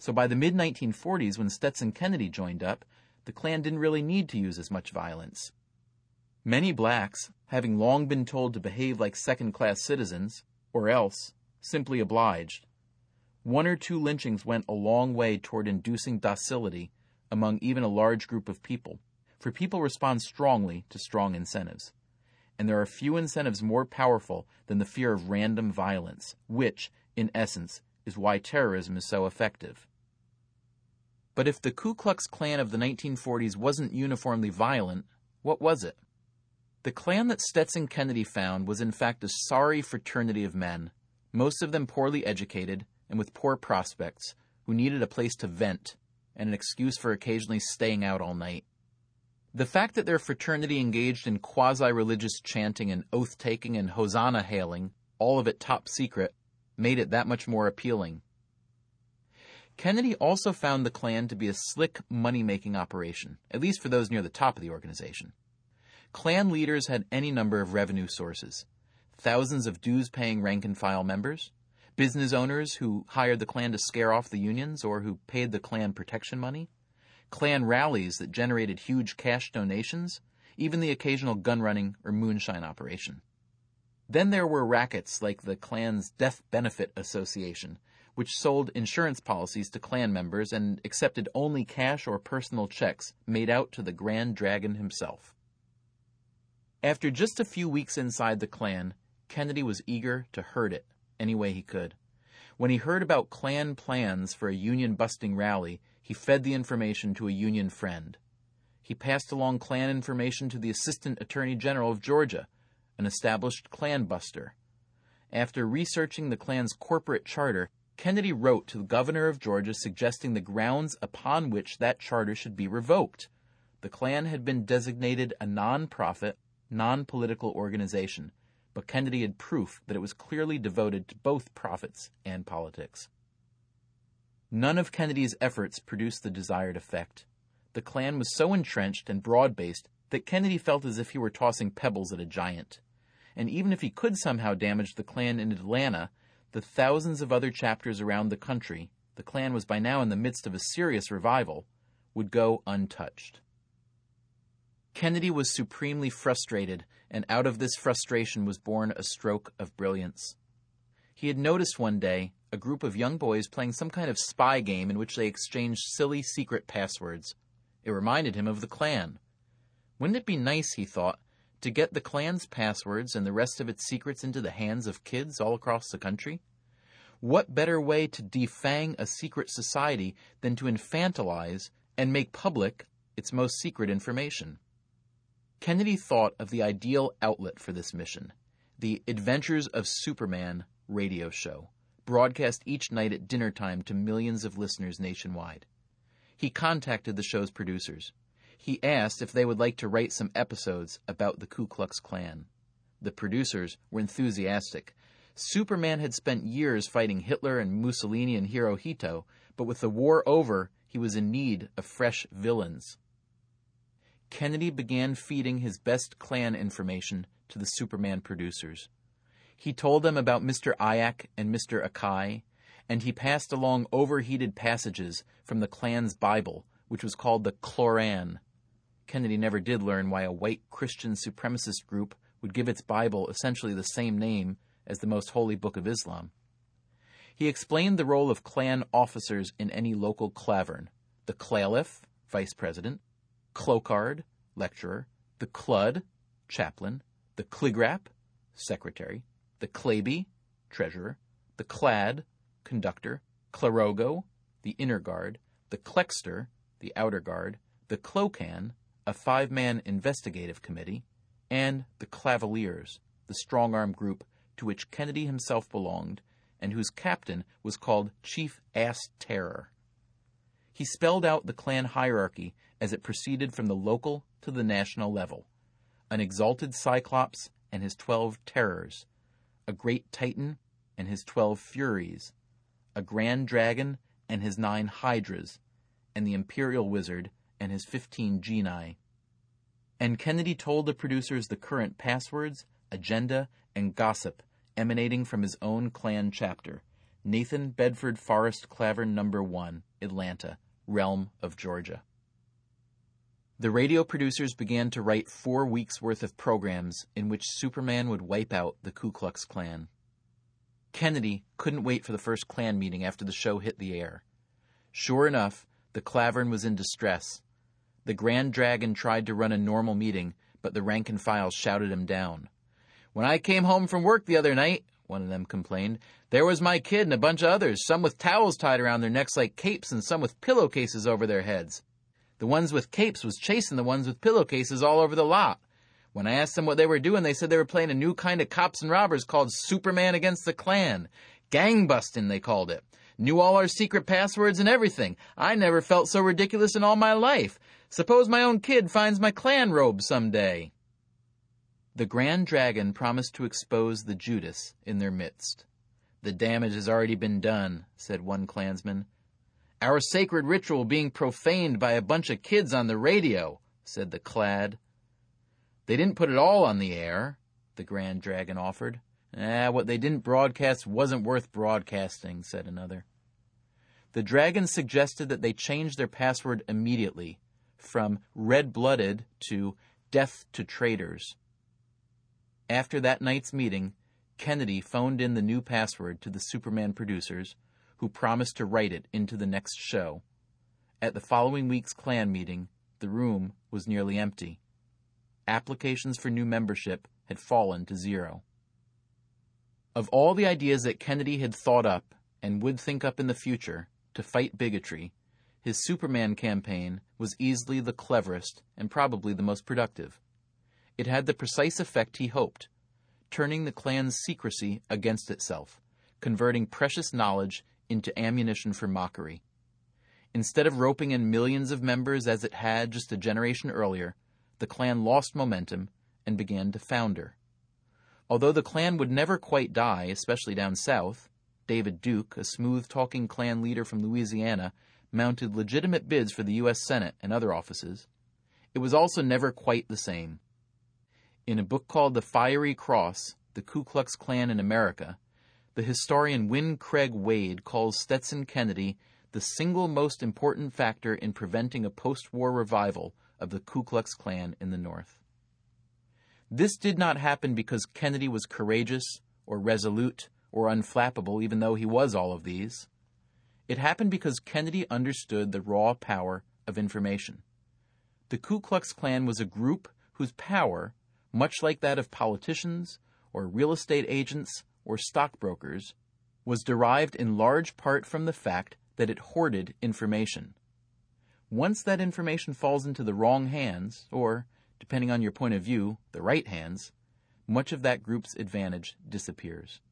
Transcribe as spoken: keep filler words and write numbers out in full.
So by the mid nineteen forties, when Stetson Kennedy joined up, the Klan didn't really need to use as much violence. Many blacks, having long been told to behave like second-class citizens, or else, simply obliged. One or two lynchings went a long way toward inducing docility among even a large group of people, for people respond strongly to strong incentives. And there are few incentives more powerful than the fear of random violence, which, in essence, is why terrorism is so effective. But if the Ku Klux Klan of the nineteen forties wasn't uniformly violent, what was it? The Klan that Stetson Kennedy found was in fact a sorry fraternity of men, most of them poorly educated and with poor prospects, who needed a place to vent and an excuse for occasionally staying out all night. The fact that their fraternity engaged in quasi-religious chanting and oath-taking and hosanna hailing, all of it top secret, made it that much more appealing. Kennedy also found the Klan to be a slick money-making operation, at least for those near the top of the organization. Klan leaders had any number of revenue sources: thousands of dues-paying rank-and-file members, business owners who hired the Klan to scare off the unions or who paid the Klan protection money, Klan rallies that generated huge cash donations, even the occasional gun-running or moonshine operation. Then there were rackets like the Klan's Death Benefit Association, which sold insurance policies to Klan members and accepted only cash or personal checks made out to the Grand Dragon himself. After just a few weeks inside the Klan, Kennedy was eager to herd it any way he could. When he heard about Klan plans for a union-busting rally, he fed the information to a Union friend. He passed along Klan information to the Assistant Attorney General of Georgia, an established Klan buster. After researching the Klan's corporate charter, Kennedy wrote to the governor of Georgia suggesting the grounds upon which that charter should be revoked. The Klan had been designated a non-profit, non-political organization, but Kennedy had proof that it was clearly devoted to both profits and politics. None of Kennedy's efforts produced the desired effect. The Klan was so entrenched and broad-based that Kennedy felt as if he were tossing pebbles at a giant. And even if he could somehow damage the Klan in Atlanta, the thousands of other chapters around the country, the Klan was by now in the midst of a serious revival, would go untouched. Kennedy was supremely frustrated, and out of this frustration was born a stroke of brilliance. He had noticed one day a group of young boys playing some kind of spy game in which they exchanged silly secret passwords. It reminded him of the Klan. Wouldn't it be nice, he thought, to get the Klan's passwords and the rest of its secrets into the hands of kids all across the country? What better way to defang a secret society than to infantilize and make public its most secret information? Kennedy thought of the ideal outlet for this mission, the Adventures of Superman radio show, broadcast each night at dinner time to millions of listeners nationwide. He contacted the show's producers. He asked if they would like to write some episodes about the Ku Klux Klan. The producers were enthusiastic. Superman had spent years fighting Hitler and Mussolini and Hirohito, but with the war over, he was in need of fresh villains. Kennedy began feeding his best Klan information to the Superman producers. He told them about Mister Ayak and Mister Akai, and he passed along overheated passages from the Klan's Bible, which was called the Koran. Kennedy never did learn why a white Christian supremacist group would give its Bible essentially the same name as the most holy book of Islam. He explained the role of Klan officers in any local clavern: the Clalif, vice president, Clokard, lecturer, the Clud, chaplain, the Kligrap, secretary, the Claby, treasurer, the Clad, conductor, Clarogo, the inner guard, the Klexter, the outer guard, the Clocan, a five-man investigative committee, and the Clavaliers, the strong-arm group to which Kennedy himself belonged and whose captain was called Chief Ass Terror. He spelled out the Klan hierarchy as it proceeded from the local to the national level: an exalted Cyclops and his twelve terrors, a great Titan and his twelve Furies, a Grand Dragon and his nine Hydras, and the Imperial Wizard and his fifteen Genii. And Kennedy told the producers the current passwords, agenda, and gossip emanating from his own Klan chapter, Nathan Bedford Forrest Clavern Number one, Atlanta, realm of Georgia. The radio producers began to write four weeks' worth of programs in which Superman would wipe out the Ku Klux Klan. Kennedy couldn't wait for the first Klan meeting after the show hit the air. Sure enough, the Clavern was in distress. The Grand Dragon tried to run a normal meeting, but the rank and file shouted him down. "When I came home from work the other night," one of them complained, "there was my kid and a bunch of others, some with towels tied around their necks like capes and some with pillowcases over their heads. The ones with capes was chasing the ones with pillowcases all over the lot. When I asked them what they were doing, they said they were playing a new kind of cops and robbers called Superman Against the Klan. Gangbusting, they called it. Knew all our secret passwords and everything. I never felt so ridiculous in all my life. Suppose my own kid finds my Klan robe someday." The Grand Dragon promised to expose the Judas in their midst. "The damage has already been done," said one Klansman. "Our sacred ritual being profaned by a bunch of kids on the radio," said the Clad. "They didn't put it all on the air," the Grand Dragon offered. "Ah, what they didn't broadcast wasn't worth broadcasting," said another. The Dragon suggested that they change their password immediately, from red-blooded to death to traitors. After that night's meeting, Kennedy phoned in the new password to the Superman producers, who promised to write it into the next show. At the following week's Klan meeting, the room was nearly empty. Applications for new membership had fallen to zero. Of all the ideas that Kennedy had thought up and would think up in the future to fight bigotry, his Superman campaign was easily the cleverest and probably the most productive. It had the precise effect he hoped, turning the Klan's secrecy against itself, converting precious knowledge into ammunition for mockery. Instead of roping in millions of members as it had just a generation earlier, the Klan lost momentum and began to founder. Although the Klan would never quite die, especially down south, David Duke, a smooth-talking Klan leader from Louisiana, mounted legitimate bids for the U S Senate and other offices. It was also never quite the same. In a book called The Fiery Cross, The Ku Klux Klan in America, the historian Win Craig Wade calls Stetson Kennedy the single most important factor in preventing a post-war revival of the Ku Klux Klan in the North. This did not happen because Kennedy was courageous or resolute or unflappable, even though he was all of these. It happened because Kennedy understood the raw power of information. The Ku Klux Klan was a group whose power, much like that of politicians or real estate agents or stockbrokers, was derived in large part from the fact that it hoarded information. Once that information falls into the wrong hands, or, depending on your point of view, the right hands, much of that group's advantage disappears.